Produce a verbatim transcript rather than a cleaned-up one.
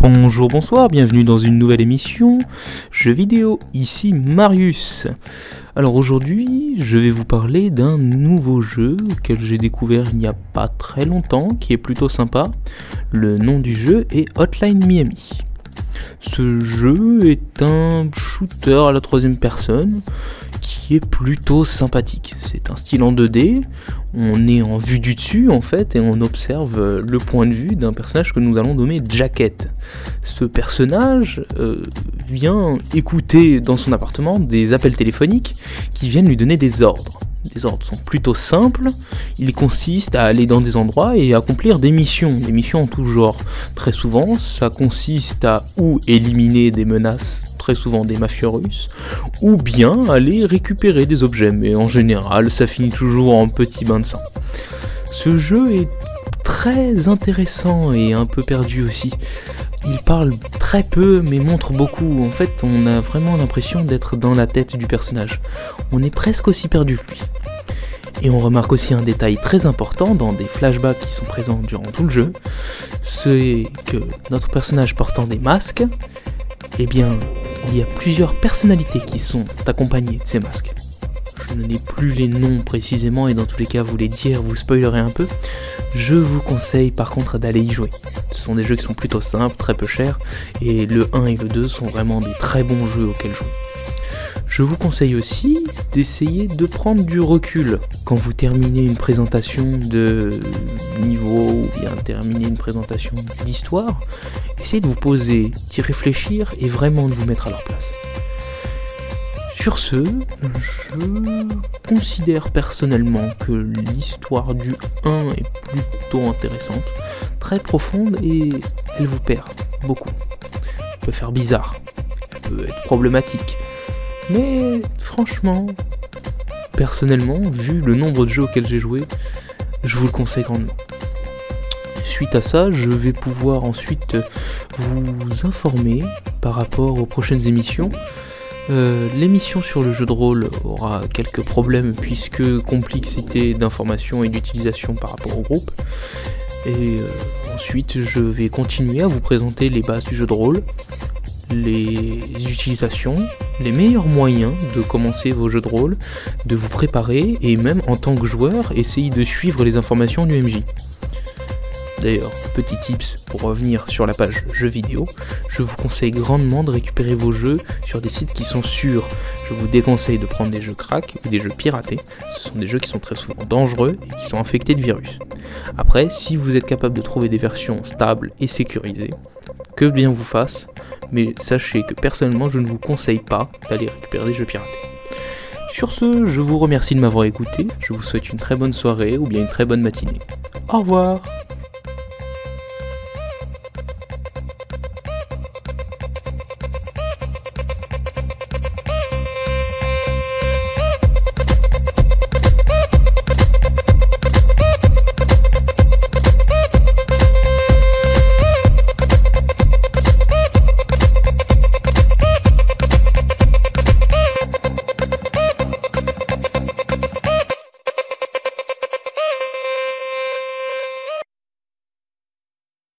Bonjour, bonsoir, bienvenue dans une nouvelle émission Jeux vidéo, ici Marius. Alors aujourd'hui, je vais vous parler d'un nouveau jeu que j'ai découvert il n'y a pas très longtemps, qui est plutôt sympa. Le nom du jeu est Hotline Miami. Ce jeu est un shooter à la troisième personne qui est plutôt sympathique. C'est un style en deux D, on est en vue du dessus en fait et on observe le point de vue d'un personnage que nous allons nommer Jacket. Ce personnage euh, vient écouter dans son appartement des appels téléphoniques qui viennent lui donner des ordres. Les ordres sont plutôt simples, ils consistent à aller dans des endroits et à accomplir des missions, des missions en tout genre. Très souvent, ça consiste à ou éliminer des menaces, très souvent des mafieux russes, ou bien aller récupérer des objets, mais en général, ça finit toujours en petit bain de sang. Ce jeu est très intéressant et un peu perdu aussi. Il parle très peu mais montre beaucoup. En fait, on a vraiment l'impression d'être dans la tête du personnage. On est presque aussi perdu que lui. Et on remarque aussi un détail très important dans des flashbacks qui sont présents durant tout le jeu, c'est que notre personnage portant des masques, eh bien, il y a plusieurs personnalités qui sont accompagnées de ces masques. Je n'ai plus les noms précisément et dans tous les cas vous les dire, vous spoilerez un peu. Je vous conseille par contre d'aller y jouer. Ce sont des jeux qui sont plutôt simples, très peu chers, et le un et le deux sont vraiment des très bons jeux auxquels jouer. Je vous conseille aussi d'essayer de prendre du recul quand vous terminez une présentation de niveau ou bien terminez une présentation d'histoire. Essayez de vous poser, d'y réfléchir et vraiment de vous mettre à leur place. Sur ce, je considère personnellement que l'histoire du un est plutôt intéressante, très profonde et elle vous perd beaucoup. Elle peut faire bizarre, elle peut être problématique, mais franchement, personnellement, vu le nombre de jeux auxquels j'ai joué, je vous le conseille grandement. Suite à ça, je vais pouvoir ensuite vous informer par rapport aux prochaines émissions. Euh, l'émission sur le jeu de rôle aura quelques problèmes puisque complexité d'information et d'utilisation par rapport au groupe. Et euh, ensuite je vais continuer à vous présenter les bases du jeu de rôle, les utilisations, les meilleurs moyens de commencer vos jeux de rôle, de vous préparer et même en tant que joueur, essayer de suivre les informations du M J. D'ailleurs, petit tips pour revenir sur la page jeux vidéo, je vous conseille grandement de récupérer vos jeux sur des sites qui sont sûrs. Je vous déconseille de prendre des jeux crack ou des jeux piratés, ce sont des jeux qui sont très souvent dangereux et qui sont infectés de virus. Après, si vous êtes capable de trouver des versions stables et sécurisées, que bien vous fasse, mais sachez que personnellement je ne vous conseille pas d'aller récupérer des jeux piratés. Sur ce, je vous remercie de m'avoir écouté, je vous souhaite une très bonne soirée ou bien une très bonne matinée. Au revoir.